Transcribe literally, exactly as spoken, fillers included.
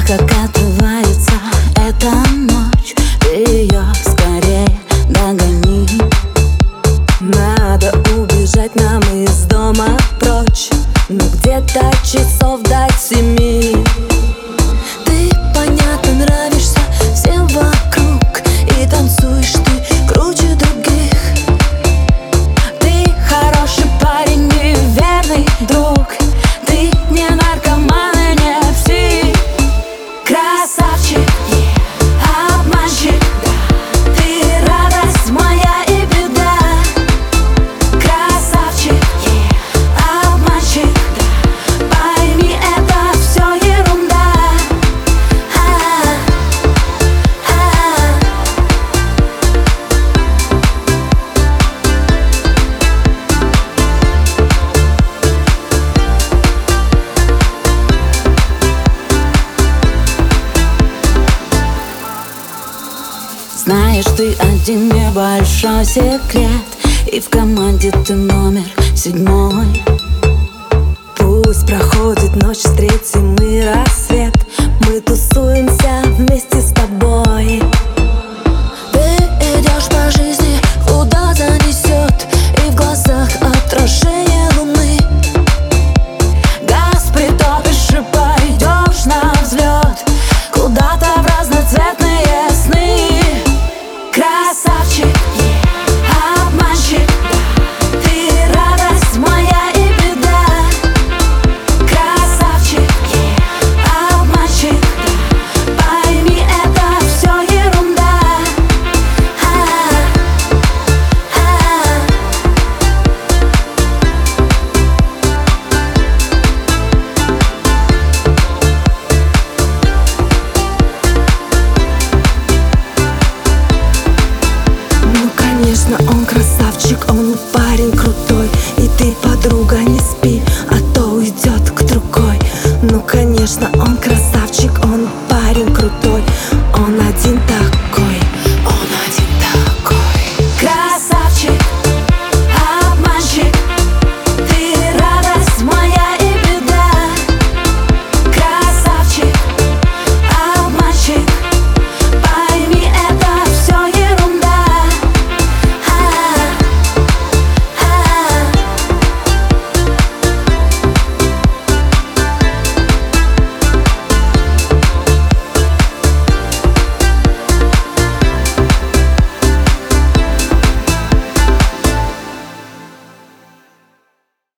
как отрывается эта ночь, ты ее скорее догони. Надо убежать нам из дома прочь, ну где-то часов до семи. Ты, понятно, нравишься всем вокруг, и танцуешь ты круче других. Ты хороший парень и верный друг, ты не наркоман и не псих. Красавчик, yeah, обманщик, да. Ты радость моя и беда. Красавчик, yeah, обманщик, да. Пойми, это все ерунда. Знаешь, ты один небольшой секрет, и в команде ты номер седьмой. Пусть проходит ночь, встретим и рассвет, мы тусуемся вместе с тобой. Ты идешь по жизни, куда занесет, и в глазах отражение луны. Газ притопишь и пойдешь на взлет, куда-то в разноцветные сны. Красавчик, yeah, обманщик, да. Ты радость моя и беда. Красавчик, yeah, обманщик, да. Пойми, это все ерунда. Ну, конечно, он красавчик, он парень крутой, и ты, подруга, не спи, а то уйдет к другой. Ну, конечно, он красавчик, он парень крутой,